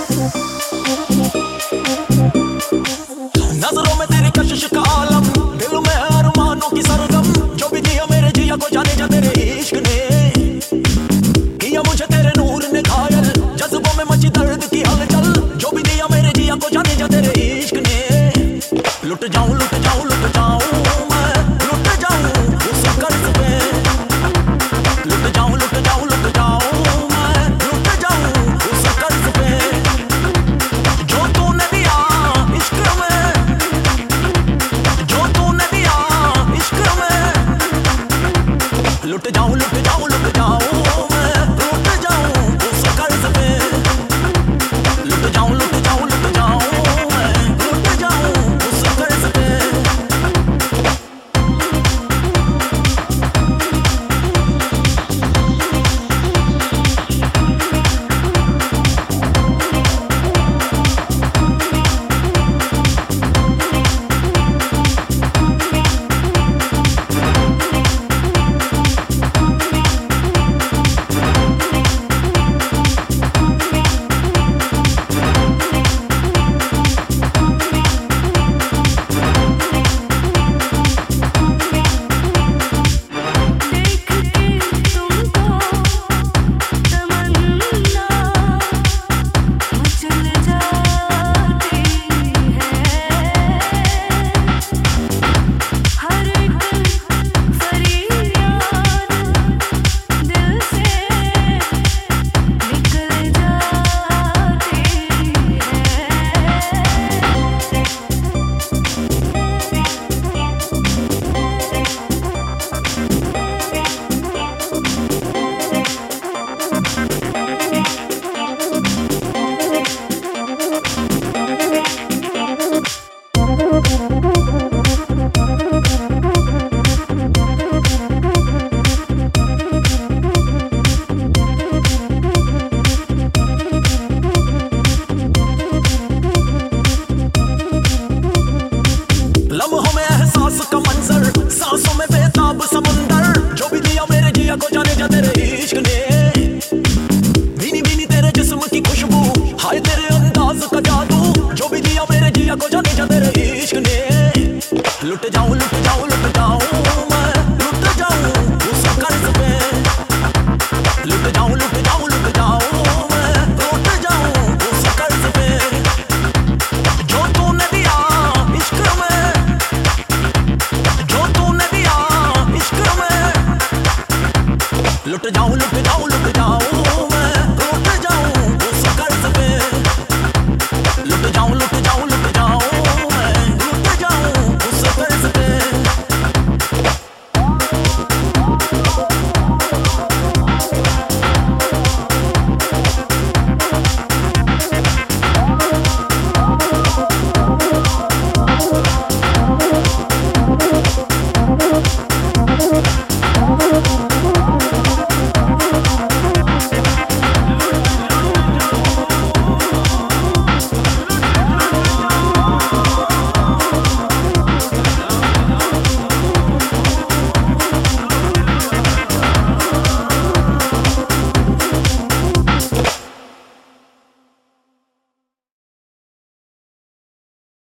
नजरों में तेरी कशिश का आलम, दिल में अरमानों की सरगम, जो भी दिया मेरे जिया को जाने जा तेरे इश्क ने, किया मुझे तेरे नूर ने घायल, जज्बों में मची दर्द की हलचल, जो भी दिया मेरे जिया को जाने जा तेरे इश्क ने। लुट जाऊं लुट जाऊं लुट जाऊं मैं, लुट जाऊं उस कर्ज पे, लुट जाऊं लुट जाऊं लुट जाऊं मैं, लुट जाऊं उस कर्ज पे, जो तूने दिया इश्क में, जो तूने दिया इश्क में। लुट जाऊं लुट जाऊं लुट जाऊं मैं, लुट जाऊं उस कर्ज पे, लुट जाऊं लुट जाऊं लुट जाऊं मैं, लुट जाऊं उस कर्ज पे। लम्हों में एहसास का मंजर, सांसों में बेताब समुंदर, जो भी दिया मेरे जिया को जाने जा तेरे इश्क ने, भीनी भीनी तेरे जिस्म की खुशबू, हाय तेरे अंदाज का जादू, जो भी दिया मेरे जिया को जाने जा तेरे इश्क ने। लुट जाऊं